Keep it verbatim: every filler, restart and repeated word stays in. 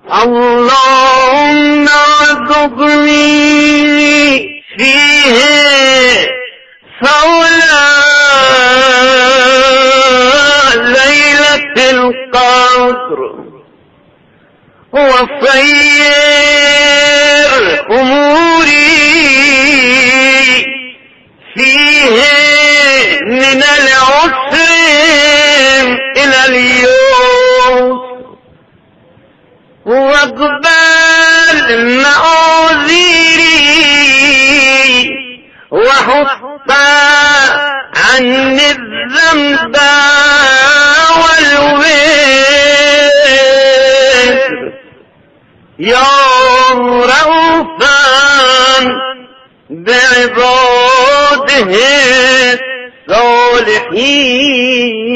اللهم ارزقني فيه صلاة ليلة القدر وصير أموري فيه من العسر إلى اليسر واقبل معاذيري وحط عني الذنب والوزر يا رؤوفا بعباده الصالحين.